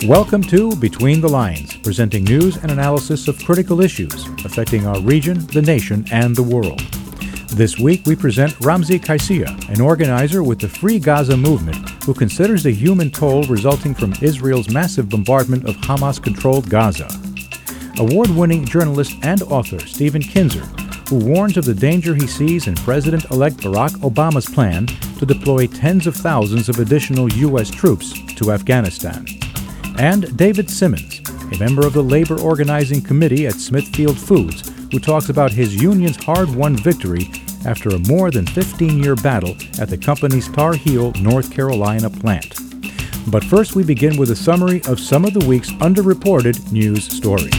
Welcome to Between the Lines, presenting news and analysis of critical issues affecting our region, the nation, and the world. This week we present Ramzi Kaisia, an organizer with the Free Gaza movement who considers the human toll resulting from Israel's massive bombardment of Hamas-controlled Gaza. Award-winning journalist and author Stephen Kinzer, who warns of the danger he sees in President-elect Barack Obama's plan to deploy tens of thousands of additional U.S. troops to Afghanistan. And David Simmons, a member of the Labor Organizing Committee at Smithfield Foods, who talks about his union's hard-won victory after a more than 15-year battle at the company's Tar Heel, North Carolina plant. But first we begin with a summary of some of the week's underreported news stories.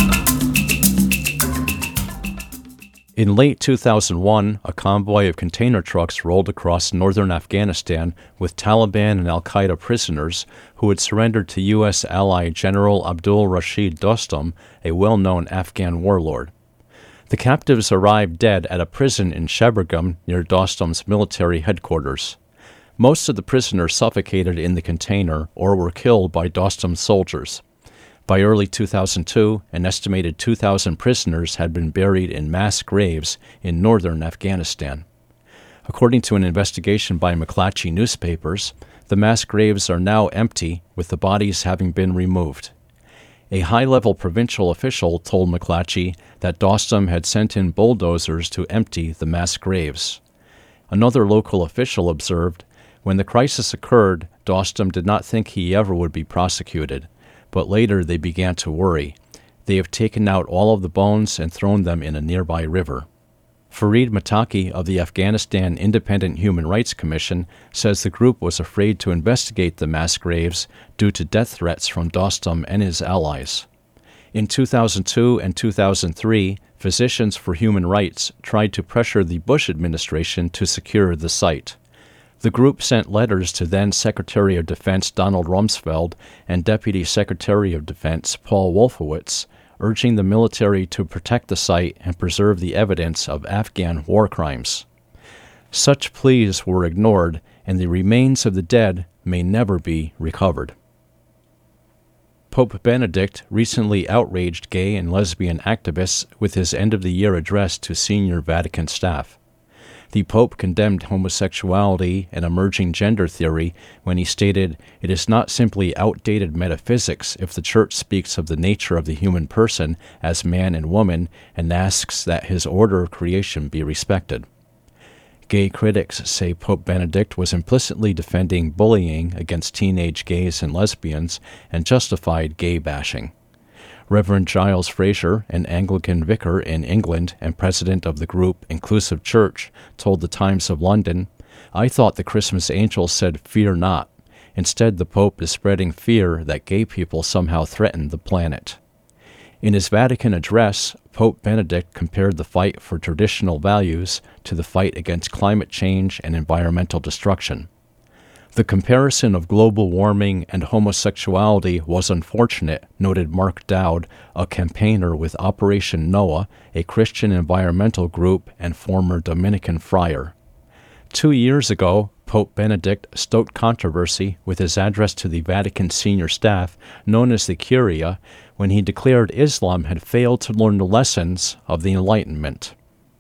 In late 2001, a convoy of container trucks rolled across northern Afghanistan with Taliban and al-Qaeda prisoners who had surrendered to U.S. ally General Abdul Rashid Dostum, a well-known Afghan warlord. The captives arrived dead at a prison in Shebergum near Dostum's military headquarters. Most of the prisoners suffocated in the container or were killed by Dostum's soldiers. By early 2002, an estimated 2,000 prisoners had been buried in mass graves in northern Afghanistan. According to an investigation by McClatchy newspapers, the mass graves are now empty, with the bodies having been removed. A high-level provincial official told McClatchy that Dostum had sent in bulldozers to empty the mass graves. Another local official observed, "When the crisis occurred, Dostum did not think he ever would be prosecuted. But later they began to worry. They have taken out all of the bones and thrown them in a nearby river." Fareed Mataki of the Afghanistan Independent Human Rights Commission says the group was afraid to investigate the mass graves due to death threats from Dostum and his allies. In 2002 and 2003, Physicians for Human Rights tried to pressure the Bush administration to secure the site. The group sent letters to then Secretary of Defense Donald Rumsfeld and Deputy Secretary of Defense Paul Wolfowitz, urging the military to protect the site and preserve the evidence of Afghan war crimes. Such pleas were ignored, and the remains of the dead may never be recovered. Pope Benedict recently outraged gay and lesbian activists with his end-of-the-year address to senior Vatican staff. The Pope condemned homosexuality and emerging gender theory when he stated, "It is not simply outdated metaphysics if the Church speaks of the nature of the human person as man and woman and asks that his order of creation be respected." Gay critics say Pope Benedict was implicitly defending bullying against teenage gays and lesbians and justified gay bashing. Reverend Giles Fraser, an Anglican vicar in England and president of the group Inclusive Church, told the Times of London, "I thought the Christmas angel said, 'Fear not.' Instead, the Pope is spreading fear that gay people somehow threaten the planet." In his Vatican address, Pope Benedict compared the fight for traditional values to the fight against climate change and environmental destruction. "The comparison of global warming and homosexuality was unfortunate," noted Mark Dowd, a campaigner with Operation Noah, a Christian environmental group and former Dominican friar. 2 years ago, Pope Benedict stoked controversy with his address to the Vatican senior staff, known as the Curia, when he declared Islam had failed to learn the lessons of the Enlightenment.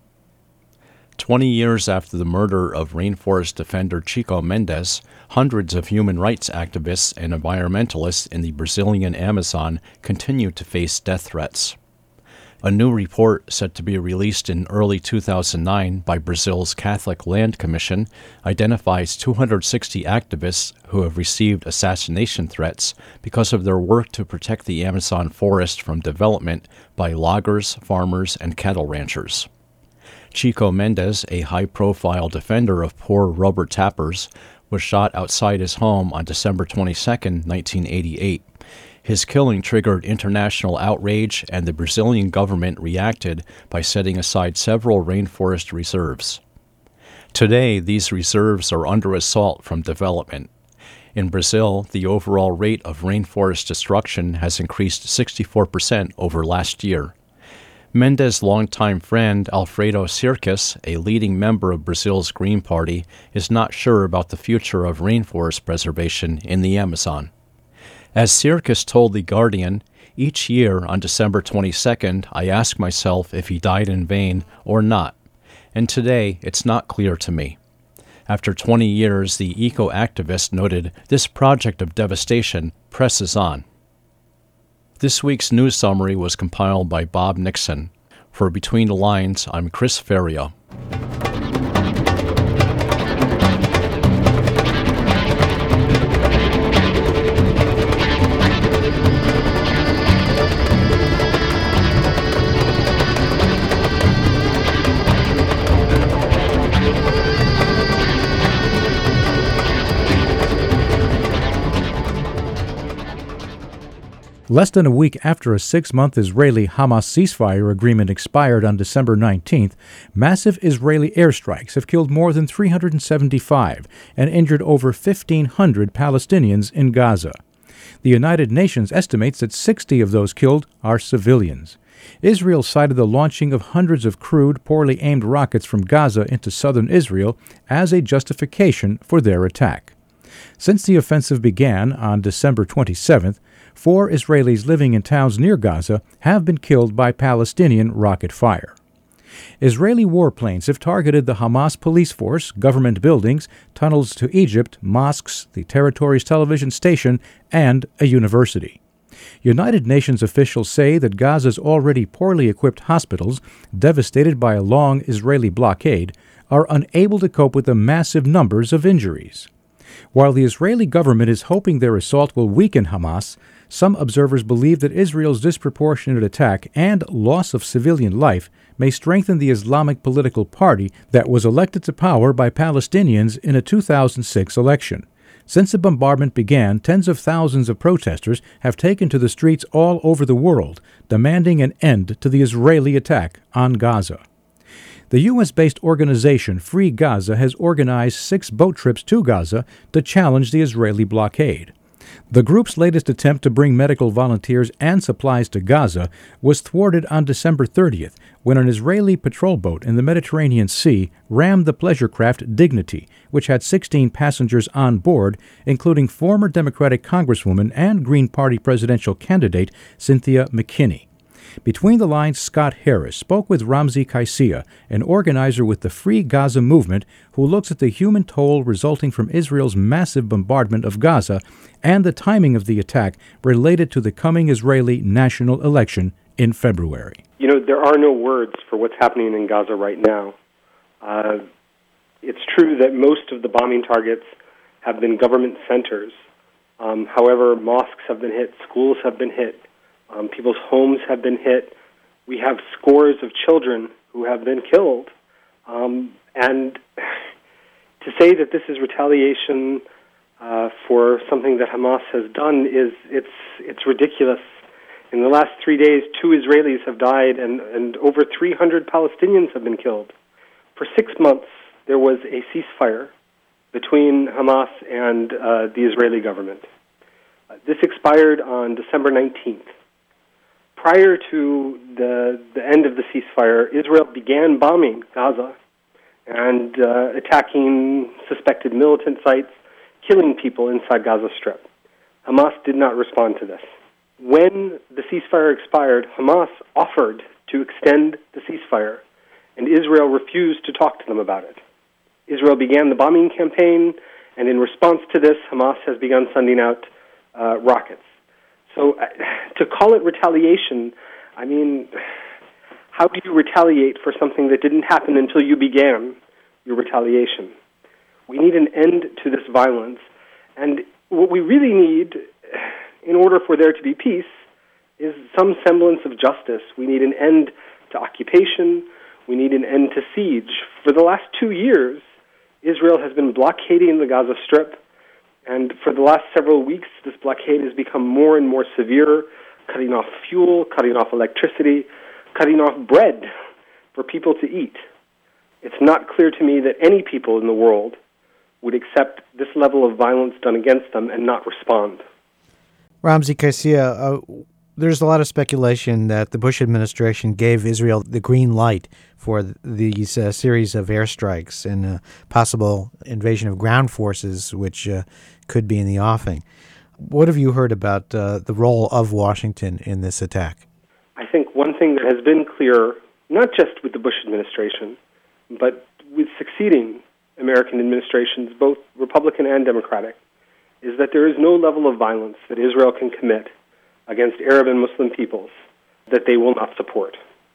20 years after the murder of rainforest defender Chico Mendes, hundreds of human rights activists and environmentalists in the Brazilian Amazon continue to face death threats. A new report set to be released in early 2009 by Brazil's Catholic Land Commission identifies 260 activists who have received assassination threats because of their work to protect the Amazon forest from development by loggers, farmers, and cattle ranchers. Chico Mendes, a high-profile defender of poor rubber tappers, was shot outside his home on December 22, 1988. His killing triggered international outrage, and the Brazilian government reacted by setting aside several rainforest reserves. Today, these reserves are under assault from development. In Brazil, the overall rate of rainforest destruction has increased 64% over last year. Mendes' longtime friend Alfredo Circus, a leading member of Brazil's Green Party, is not sure about the future of rainforest preservation in the Amazon. As Sirkis told The Guardian, each year on December 22nd, I ask myself if he died in vain or not, and today it's not clear to me. After 20 years, the eco-activist noted, this project of devastation presses on. This week's news summary was compiled by Bob Nixon. For Between the Lines, I'm Chris Ferrier. Less than a week after a 6-month Israeli-Hamas ceasefire agreement expired on December 19th, massive Israeli airstrikes have killed more than 375 and injured over 1,500 Palestinians in Gaza. The United Nations estimates that 60 of those killed are civilians. Israel cited the launching of hundreds of crude, poorly aimed rockets from Gaza into southern Israel as a justification for their attack. Since the offensive began on December 27th, 4 Israelis living in towns near Gaza have been killed by Palestinian rocket fire. Israeli warplanes have targeted the Hamas police force, government buildings, tunnels to Egypt, mosques, the territory's television station, and a university. United Nations officials say that Gaza's already poorly equipped hospitals, devastated by a long Israeli blockade, are unable to cope with the massive numbers of injuries. While the Israeli government is hoping their assault will weaken Hamas, some observers believe that Israel's disproportionate attack and loss of civilian life may strengthen the Islamic political party that was elected to power by Palestinians in a 2006 election. Since the bombardment began, tens of thousands of protesters have taken to the streets all over the world, demanding an end to the Israeli attack on Gaza. The U.S.-based organization Free Gaza has organized 6 boat trips to Gaza to challenge the Israeli blockade. The group's latest attempt to bring medical volunteers and supplies to Gaza was thwarted on December 30th when an Israeli patrol boat in the Mediterranean Sea rammed the pleasure craft Dignity, which had 16 passengers on board, including former Democratic Congresswoman and Green Party presidential candidate Cynthia McKinney. Between the Lines' Scott Harris spoke with Ramzi Kaisia, an organizer with the Free Gaza movement who looks at the human toll resulting from Israel's massive bombardment of Gaza and the timing of the attack related to the coming Israeli national election in February. You know, there are no words for what's happening in Gaza right now. It's true that most of the bombing targets have been government centers. However, mosques have been hit, schools have been hit. People's homes have been hit. We have scores of children who have been killed. And to say that this is retaliation for something that Hamas has done it's ridiculous. In the last 3 days, 2 Israelis have died and over 300 Palestinians have been killed. For 6 months, there was a ceasefire between Hamas and the Israeli government. This expired on December 19th. Prior to the end of the ceasefire, Israel began bombing Gaza and attacking suspected militant sites, killing people inside Gaza Strip. Hamas did not respond to this. When the ceasefire expired, Hamas offered to extend the ceasefire, and Israel refused to talk to them about it. Israel began the bombing campaign, and in response to this, Hamas has begun sending out rockets. So to call it retaliation, I mean, how do you retaliate for something that didn't happen until you began your retaliation? We need an end to this violence. And what we really need, in order for there to be peace, is some semblance of justice. We need an end to occupation. We need an end to siege. For the last 2 years, Israel has been blockading the Gaza Strip. And for the last several weeks, this blockade has become more and more severe, cutting off fuel, cutting off electricity, cutting off bread for people to eat. It's not clear to me that any people in the world would accept this level of violence done against them and not respond. Ramzi Kaisia, there's a lot of speculation that the Bush administration gave Israel the green light for these series of airstrikes and possible invasion of ground forces, which could be in the offing. What have you heard about the role of Washington in this attack? I think one thing that has been clear, not just with the Bush administration, but with succeeding American administrations, both Republican and Democratic, is that there is no level of violence that Israel can commit against Arab and Muslim peoples that they will not support.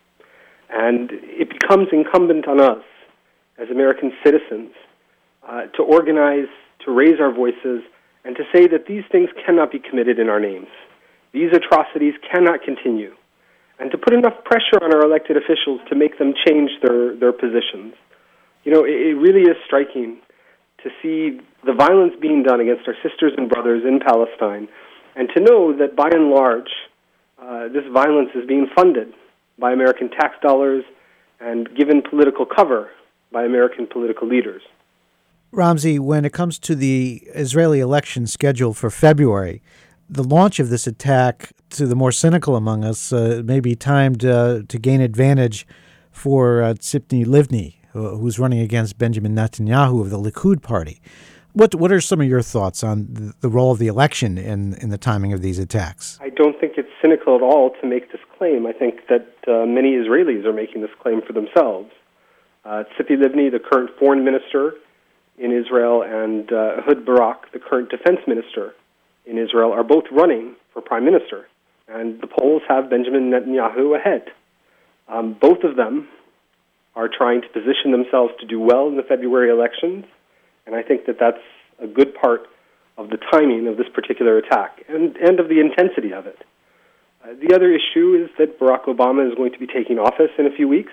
And it becomes incumbent on us as American citizens to organize, to raise our voices, and to say that these things cannot be committed in our names. These atrocities cannot continue. And to put enough pressure on our elected officials to make them change their positions. You know, it really is striking to see the violence being done against our sisters and brothers in Palestine, and to know that by and large, this violence is being funded by American tax dollars and given political cover by American political leaders. Ramzi, when it comes to the Israeli election scheduled for February, the launch of this attack, to the more cynical among us, may be timed to gain advantage for Tzipi Livni, who's running against Benjamin Netanyahu of the Likud party. What are some of your thoughts on the role of the election in the timing of these attacks? I don't think it's cynical at all to make this claim. I think that many Israelis are making this claim for themselves. Tzipi Livni, the current foreign minister in Israel, and Ehud Barak, the current defense minister in Israel, are both running for prime minister. And the polls have Benjamin Netanyahu ahead. Both of them are trying to position themselves to do well in the February elections, and I think that that's a good part of the timing of this particular attack and of the intensity of it. The other issue is that Barack Obama is going to be taking office in a few weeks,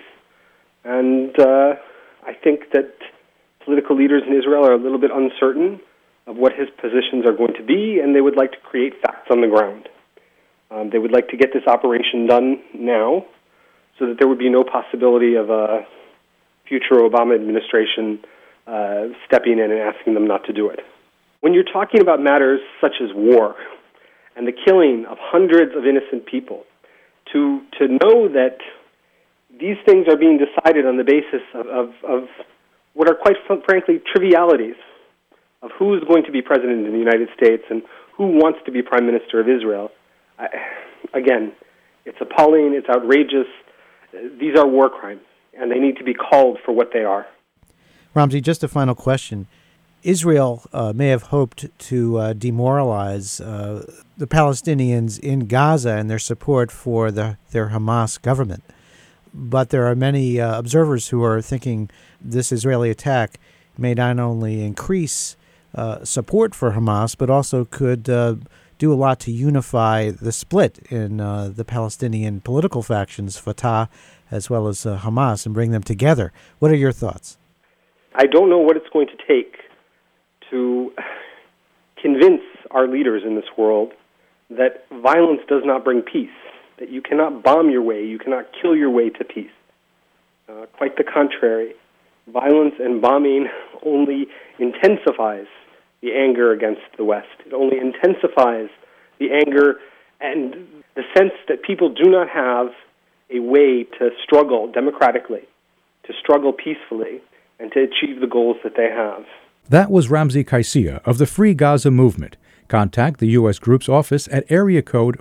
and I think that political leaders in Israel are a little bit uncertain of what his positions are going to be, and they would like to create facts on the ground. They would like to get this operation done now so that there would be no possibility of a future Obama administration stepping in and asking them not to do it. When you're talking about matters such as war and the killing of hundreds of innocent people, to know that these things are being decided on the basis of what are quite frankly trivialities of who is going to be president in the United States and who wants to be prime minister of Israel, again, it's appalling, it's outrageous. These are war crimes, and they need to be called for what they are. Ramzi, just a final question. Israel may have hoped to demoralize the Palestinians in Gaza and their support for their Hamas government. But there are many observers who are thinking this Israeli attack may not only increase support for Hamas, but also could do a lot to unify the split in the Palestinian political factions, Fatah as well as Hamas, and bring them together. What are your thoughts? I don't know what it's going to take to convince our leaders in this world that violence does not bring peace, that you cannot bomb your way, you cannot kill your way to peace. Quite the contrary. Violence and bombing only intensifies the anger against the West. It only intensifies the anger and the sense that people do not have a way to struggle democratically, to struggle peacefully, and to achieve the goals that they have. That was Ramzi Kaisia of the Free Gaza Movement. Contact the U.S. Group's office at area code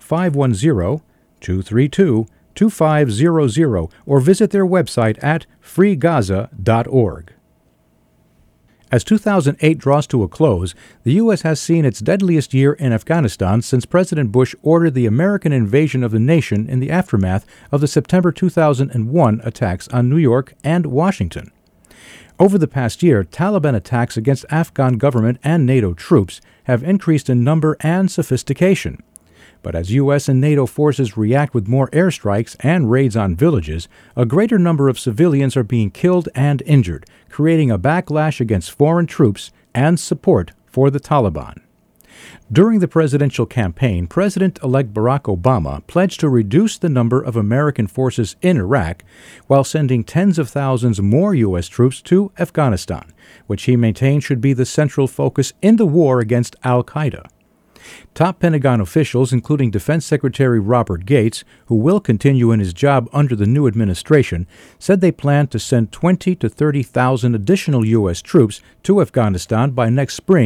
510-232-2500 or visit their website at freegaza.org. As 2008 draws to a close, the U.S. has seen its deadliest year in Afghanistan since President Bush ordered the American invasion of the nation in the aftermath of the September 2001 attacks on New York and Washington. Over the past year, Taliban attacks against Afghan government and NATO troops have increased in number and sophistication. But as U.S. and NATO forces react with more airstrikes and raids on villages, a greater number of civilians are being killed and injured, creating a backlash against foreign troops and support for the Taliban. During the presidential campaign, President-elect Barack Obama pledged to reduce the number of American forces in Iraq while sending tens of thousands more U.S. troops to Afghanistan, which he maintained should be the central focus in the war against al-Qaeda. Top Pentagon officials, including Defense Secretary Robert Gates, who will continue in his job under the new administration, said they plan to send 20,000 to 30,000 additional U.S. troops to Afghanistan by next spring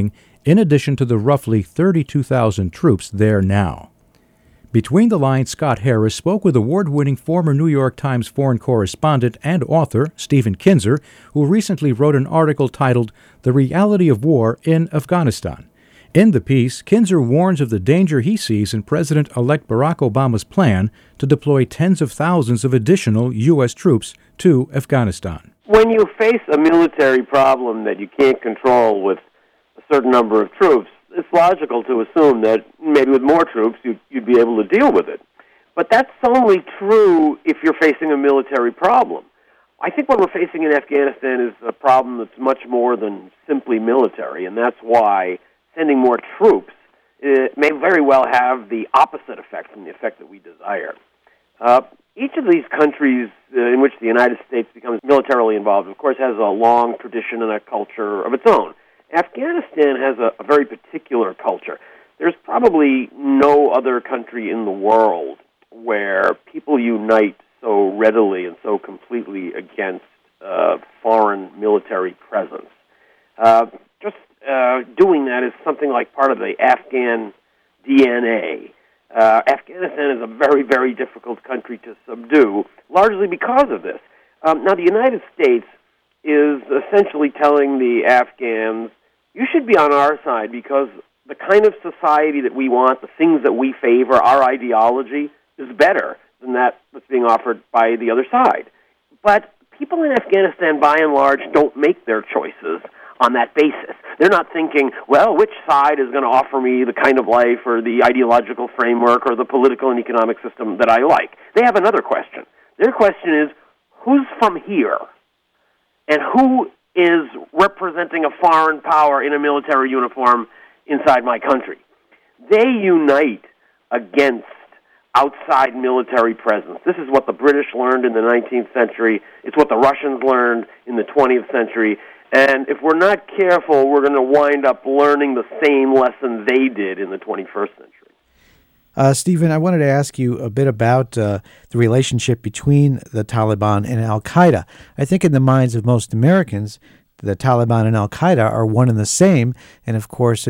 in addition to the roughly 32,000 troops there now. Between the Lines, Scott Harris spoke with award-winning former New York Times foreign correspondent and author Stephen Kinzer, who recently wrote an article titled "The Reality of War in Afghanistan." In the piece, Kinzer warns of the danger he sees in President-elect Barack Obama's plan to deploy tens of thousands of additional U.S. troops to Afghanistan. When you face a military problem that you can't control with a certain number of troops, it's logical to assume that maybe with more troops you'd be able to deal with it. But that's only true if you're facing a military problem. I think what we're facing in Afghanistan is a problem that's much more than simply military, and that's why sending more troops may very well have the opposite effect from the effect that we desire. Each of these countries in which the United States becomes militarily involved, of course, has a long tradition and a culture of its own. Afghanistan has a very particular culture. There's probably no other country in the world where people unite so readily and so completely against foreign military presence. Doing that is something like part of the Afghan DNA. Afghanistan is a very, very difficult country to subdue, largely because of this. Now, the United States is essentially telling the Afghans, you should be on our side because the kind of society that we want, the things that we favor, our ideology, is better than that's being offered by the other side. But people in Afghanistan, by and large, don't make their choices on that basis. They're not thinking, well, which side is going to offer me the kind of life or the ideological framework or the political and economic system that I like. They have another question. Their question is, who's from here? And who is representing a foreign power in a military uniform inside my country? They unite against outside military presence. This is what the British learned in the 19th century. It's what the Russians learned in the 20th century. And if we're not careful, we're going to wind up learning the same lesson they did in the 21st century. Stephen, I wanted to ask you a bit about the relationship between the Taliban and al-Qaeda. I think in the minds of most Americans, the Taliban and al-Qaeda are one and the same. And of course,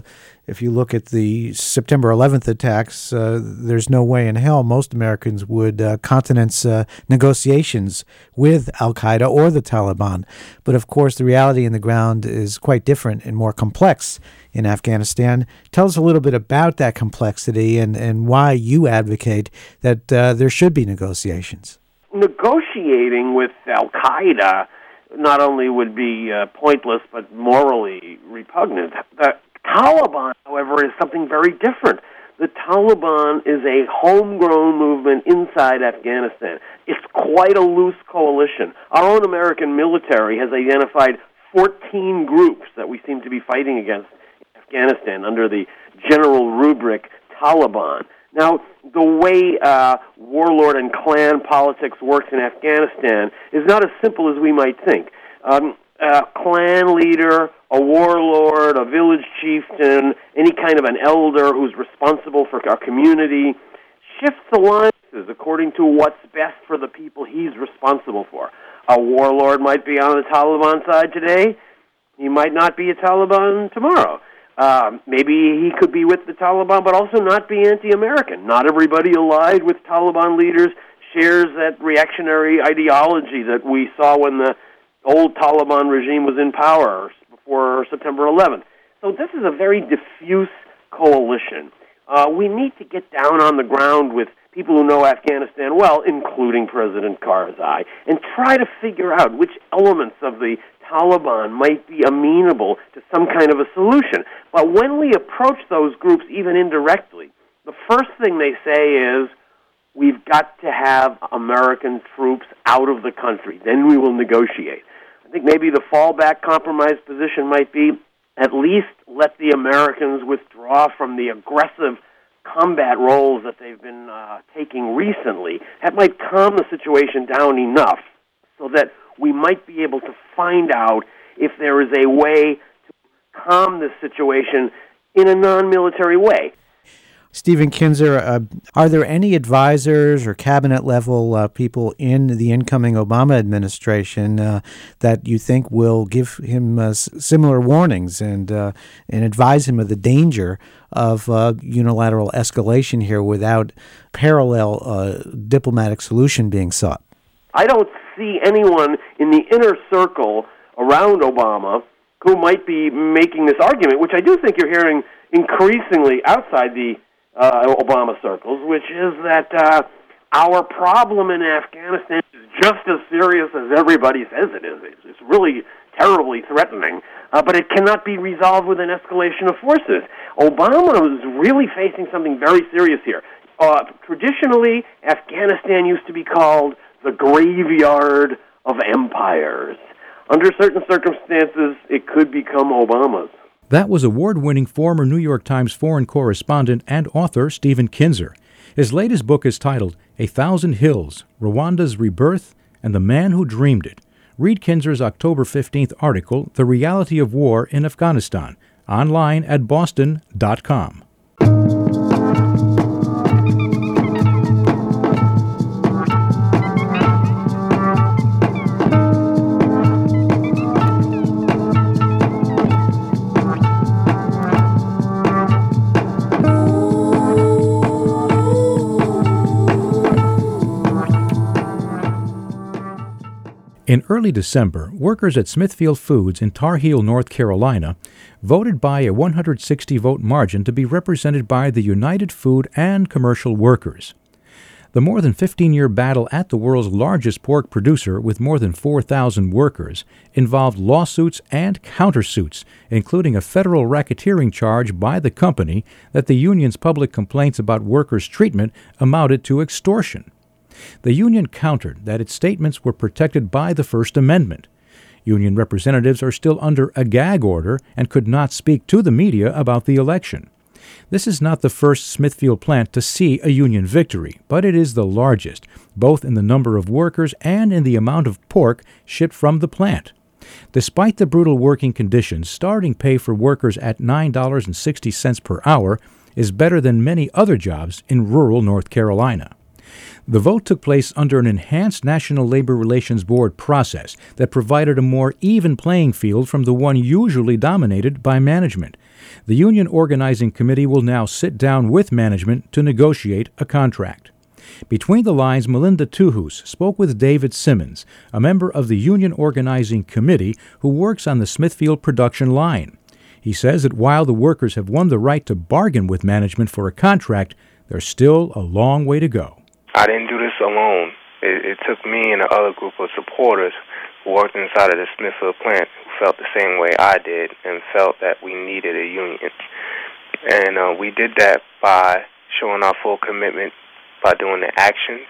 if you look at the September 11th attacks, there's no way in hell most Americans would countenance negotiations with al-Qaeda or the Taliban. But of course, the reality in the ground is quite different and more complex in Afghanistan. Tell us a little bit about that complexity and why you advocate that there should be negotiations. Negotiating with al-Qaeda not only would be pointless, but morally repugnant. The Taliban, however, is something very different. The Taliban is a homegrown movement inside Afghanistan. It's quite a loose coalition. Our own American military has identified 14 groups that we seem to be fighting against in Afghanistan under the general rubric Taliban. Now, the way warlord and clan politics works in Afghanistan is not as simple as we might think. A clan leader, a warlord, a village chieftain, any kind of an elder who's responsible for our community, shifts alliances according to what's best for the people he's responsible for. A warlord might be on the Taliban side today. He might not be a Taliban tomorrow. Maybe he could be with the Taliban, but also not be anti-American. Not everybody allied with Taliban leaders shares that reactionary ideology that we saw when the old Taliban regime was in power before September 11th. So this is a very diffuse coalition. We need to get down on the ground with people who know Afghanistan well, including President Karzai, and try to figure out which elements of the Taliban might be amenable to some kind of a solution. But when we approach those groups, even indirectly, the first thing they say is, we've got to have American troops out of the country. Then we will negotiate. I think maybe the fallback compromise position might be at least let the Americans withdraw from the aggressive combat roles that they've been taking recently. That might calm the situation down enough so that we might be able to find out if there is a way to calm this situation in a non-military way. Stephen Kinzer, are there any advisors or cabinet-level people in the incoming Obama administration that you think will give him similar warnings and advise him of the danger of unilateral escalation here without parallel diplomatic solution being sought? I don't see anyone in the inner circle around Obama who might be making this argument, which I do think you're hearing increasingly outside the Obama circles, which is that our problem in Afghanistan is just as serious as everybody says it is. It's really terribly threatening, but it cannot be resolved with an escalation of forces. Obama is really facing something very serious here. Traditionally, Afghanistan used to be called the graveyard of empires. Under certain circumstances, it could become Obama's. That was award-winning former New York Times foreign correspondent and author Stephen Kinzer. His latest book is titled A Thousand Hills, Rwanda's Rebirth and the Man Who Dreamed It. Read Kinzer's October 15th article, The Reality of War in Afghanistan, online at boston.com. In early December, workers at Smithfield Foods in Tar Heel, North Carolina, voted by a 160-vote margin to be represented by the United Food and Commercial Workers. The more than 15-year battle at the world's largest pork producer with more than 4,000 workers involved lawsuits and countersuits, including a federal racketeering charge by the company that the union's public complaints about workers' treatment amounted to extortion. The union countered that its statements were protected by the First Amendment. Union representatives are still under a gag order and could not speak to the media about the election. This is not the first Smithfield plant to see a union victory, but it is the largest, both in the number of workers and in the amount of pork shipped from the plant. Despite the brutal working conditions, starting pay for workers at $9.60 per hour is better than many other jobs in rural North Carolina. The vote took place under an enhanced National Labor Relations Board process that provided a more even playing field from the one usually dominated by management. The Union Organizing Committee will now sit down with management to negotiate a contract. Between the lines, Melinda Tuhus spoke with David Simmons, a member of the Union Organizing Committee who works on the Smithfield production line. He says that while the workers have won the right to bargain with management for a contract, there's still a long way to go. I didn't do this alone. It took me and another group of supporters who worked inside of the Smithfield plant who felt the same way I did and felt that we needed a union. And we did that by showing our full commitment by doing the actions,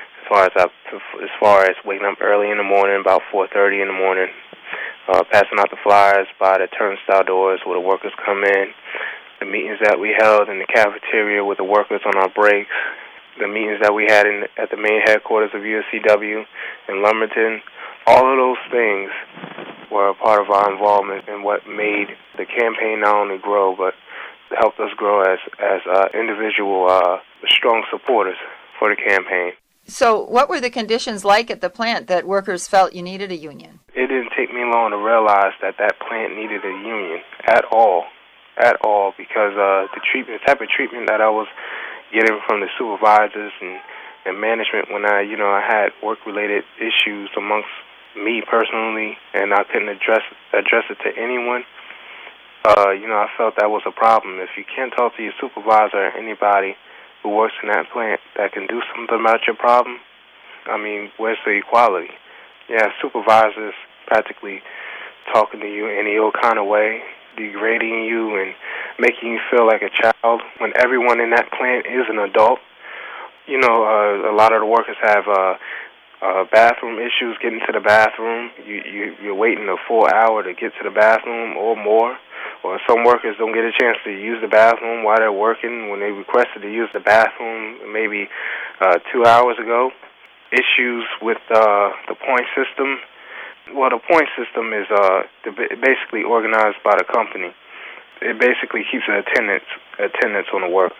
as far as waking up early in the morning, about 4:30 in the morning, passing out the flyers by the turnstile doors where the workers come in, the meetings that we held in the cafeteria with the workers on our breaks, the meetings that we had at the main headquarters of USCW in Lumberton. All of those things were a part of our involvement in what made the campaign not only grow, but helped us grow as individual strong supporters for the campaign. So what were the conditions like at the plant that workers felt you needed a union? It didn't take me long to realize that plant needed a union at all, because the type of treatment that I was getting from the supervisors and management when I had work-related issues amongst me personally, and I couldn't address it to anyone. I felt that was a problem. If you can't talk to your supervisor or anybody who works in that plant that can do something about your problem, where's the equality? Yeah, supervisors practically talking to you any old kind of way, degrading you and making you feel like a child when everyone in that plant is an adult. A lot of the workers have bathroom issues getting to the bathroom. You're waiting a full hour to get to the bathroom or more. Or some workers don't get a chance to use the bathroom while they're working when they requested to use the bathroom maybe 2 hours ago. Issues with the point system. Well, the point system is basically organized by the company. It basically keeps an attendance on the worker.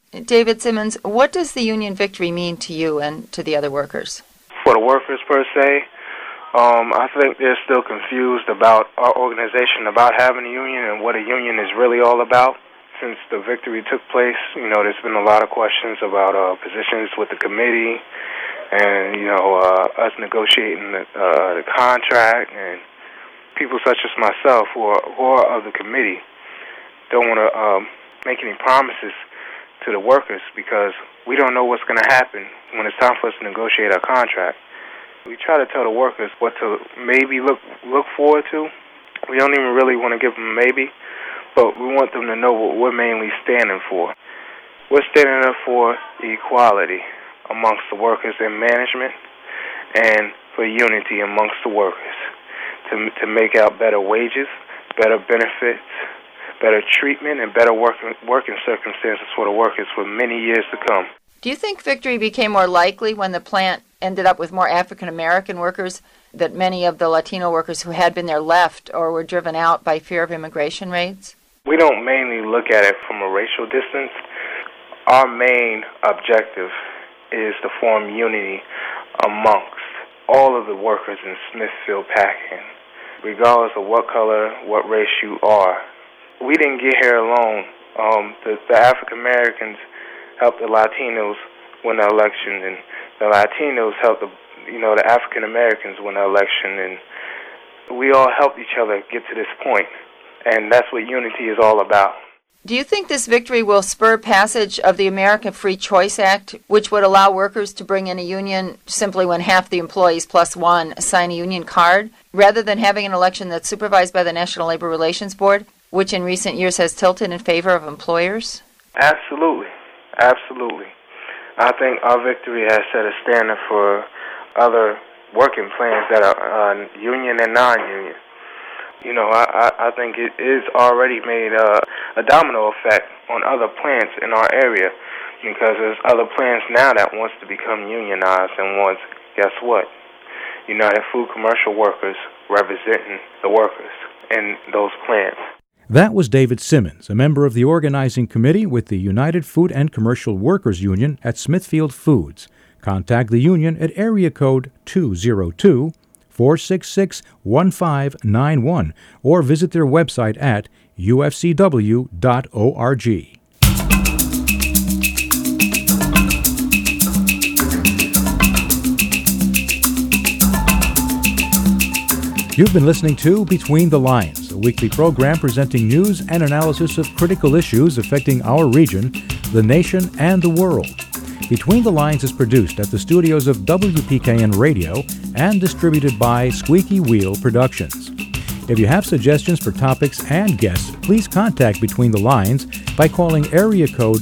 David Simmons, what does the union victory mean to you and to the other workers? For the workers per se, I think they're still confused about our organization, about having a union and what a union is really all about. Since the victory took place, there's been a lot of questions about positions with the committee and, us negotiating the contract, and people such as myself who are of the committee don't want to make any promises to the workers because we don't know what's going to happen when it's time for us to negotiate our contract. We try to tell the workers what to maybe look forward to. We don't even really want to give them a maybe, but we want them to know what we're mainly standing for. We're standing up for equality amongst the workers in management and for unity amongst the workers to make out better wages, better benefits, better treatment, and better working circumstances for the workers for many years to come. Do you think victory became more likely when the plant ended up with more African-American workers, that many of the Latino workers who had been there left or were driven out by fear of immigration raids? We don't mainly look at it from a racial distance. Our main objective is to form unity amongst all of the workers in Smithfield Packing, regardless of what color, what race you are. We didn't get here alone. The African Americans helped the Latinos win the election, and the Latinos helped the African Americans win the election, and we all helped each other get to this point, and that's what unity is all about. Do you think this victory will spur passage of the American Free Choice Act, which would allow workers to bring in a union simply when half the employees plus one sign a union card, rather than having an election that's supervised by the National Labor Relations Board, which in recent years has tilted in favor of employers? Absolutely. I think our victory has set a standard for other working plans that are union and non-union. I think it is already made a domino effect on other plants in our area, because there's other plants now that wants to become unionized and wants, guess what? United Food Commercial Workers representing the workers in those plants. That was David Simmons, a member of the organizing committee with the United Food and Commercial Workers Union at Smithfield Foods. Contact the union at area code 202-466-1591 or visit their website at ufcw.org. You've been listening to Between the Lines, a weekly program presenting news and analysis of critical issues affecting our region, the nation, and the world. Between the Lines is produced at the studios of WPKN Radio and distributed by Squeaky Wheel Productions. If you have suggestions for topics and guests, please contact Between the Lines by calling area code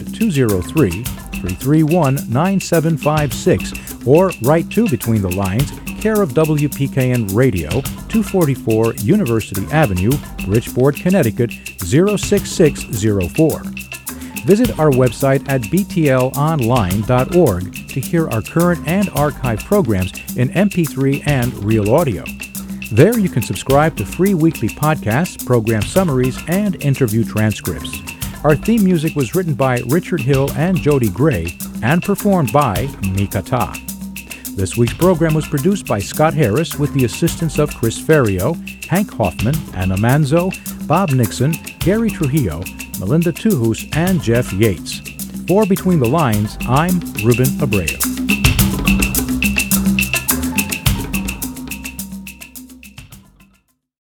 203-331-9756 or write to Between the Lines, care of WPKN Radio, 244 University Avenue, Bridgeport, Connecticut, 06604. Visit our website at btlonline.org to hear our current and archive programs in MP3 and real audio. There you can subscribe to free weekly podcasts, program summaries, and interview transcripts. Our theme music was written by Richard Hill and Jody Gray and performed by Mika Ta. This week's program was produced by Scott Harris with the assistance of Chris Ferrio, Hank Hoffman, Anna Manzo, Bob Nixon, Gary Trujillo, Melinda Tuhus, and Jeff Yates. For Between the Lines, I'm Ruben Abreu.